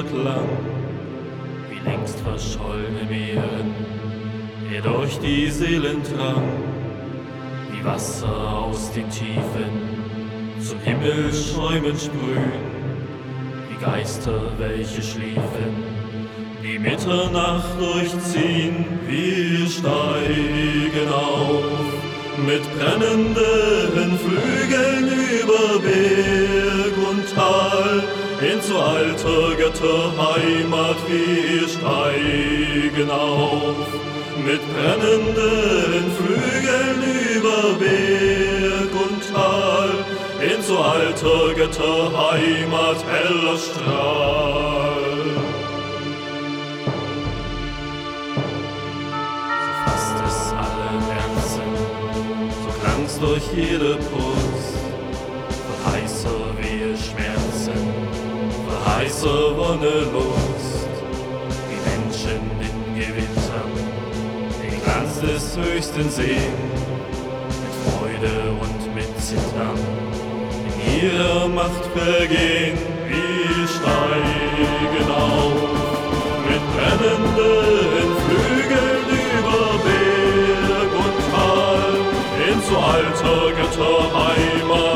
entlang, wie längst verschollene Meeren, er durch die Seelen drang, wie Wasser aus den Tiefen zum Himmel schäumend sprühen, wie Geister, welche schliefen, die Mitternacht durchziehen. Wir steigen auf mit brennenden Flügeln über Berg und Tal, in zu alter Götterheimat. Wir steigen auf mit brennenden Flügeln über Berg und Tal, in zu alter Götterheimat, heller Strahl. So fasst es allen Herzen, so klang's durch jede Brust, von heißer Wehe Schmerzen, von heißer Wonne Lust, wie Menschen in Gewittern den Glanz des Höchsten sehen, mit Freude und mit Zittern in ihrer Macht vergehen. Wir steigen auf mit brennenden Flügeln über Berg und Tal, in zu alter Götterheimat.